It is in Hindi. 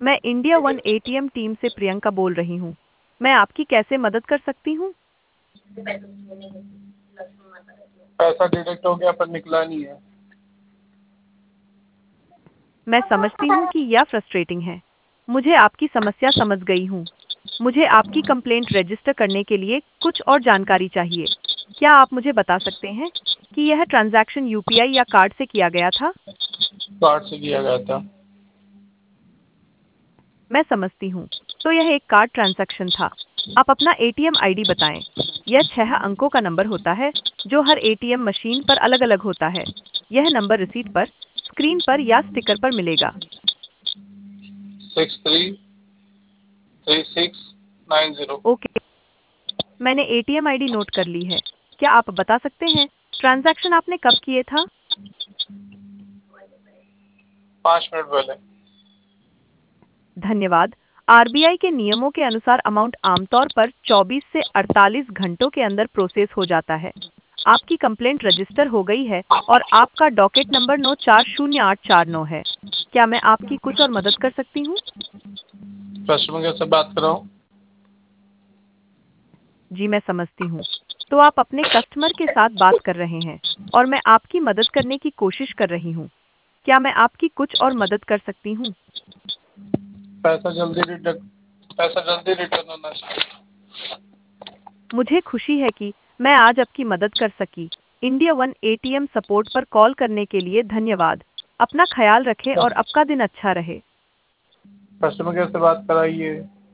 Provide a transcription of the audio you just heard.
मैं इंडिया वन एटीएम टीम से प्रियंका बोल रही हूँ। मैं आपकी कैसे मदद कर सकती हूँ? पैसा डिडक्ट हो गया पर निकला नहीं है। मैं समझती हूँ कि यह फ्रस्ट्रेटिंग है। मुझे आपकी समस्या समझ गई हूँ। मुझे आपकी कंप्लेंट रजिस्टर करने के लिए कुछ और जानकारी चाहिए। क्या आप मुझे बता सकते हैं कि यह ट्रांजैक्शन यूपीआई या कार्ड से किया गया था? कार्ड से किया गया था। मैं समझती हूँ। तो यह एक कार्ड ट्रांजैक्शन था। आप अपना एटीएम आईडी बताएं। यह 6 अंकों का नंबर होता है जो हर एटीएम मशीन पर अलग-अलग होता है। यह नंबर रिसीट पर, स्क्रीन पर या स्टिकर पर मिलेगा। 633690। ओके, मैंने एटीएम आईडी नोट कर ली है। क्या आप बता सकते हैं ट्रांजैक्शन आपने कब किए था? 5 मिनट पहले। धन्यवाद। आरबीआई के नियमों के अनुसार अमाउंट आमतौर पर 24 से 48 घंटों के अंदर प्रोसेस हो जाता है। आपकी कंप्लेंट रजिस्टर हो गई है और आपका डॉकेट नंबर 940849 है। क्या मैं आपकी कुछ और मदद कर सकती हूँ? कस्टमर केयर से बात कर रहा हूँ। जी, मैं समझती हूँ। तो आप अपने कस्टमर के साथ बात कर रहे हैं और मैं आपकी मदद करने की कोशिश कर रही हूँ। क्या मैं आपकी कुछ और मदद कर सकती हूँ? पैसा जल्दी रिटर्न होना चाहिए। मुझे खुशी है कि मैं आज आपकी मदद कर सकी। इंडिया वन एटीएम सपोर्ट पर कॉल करने के लिए धन्यवाद। अपना ख्याल रखें और आपका दिन अच्छा रहे। कस्टमर केयर से बात कराइए।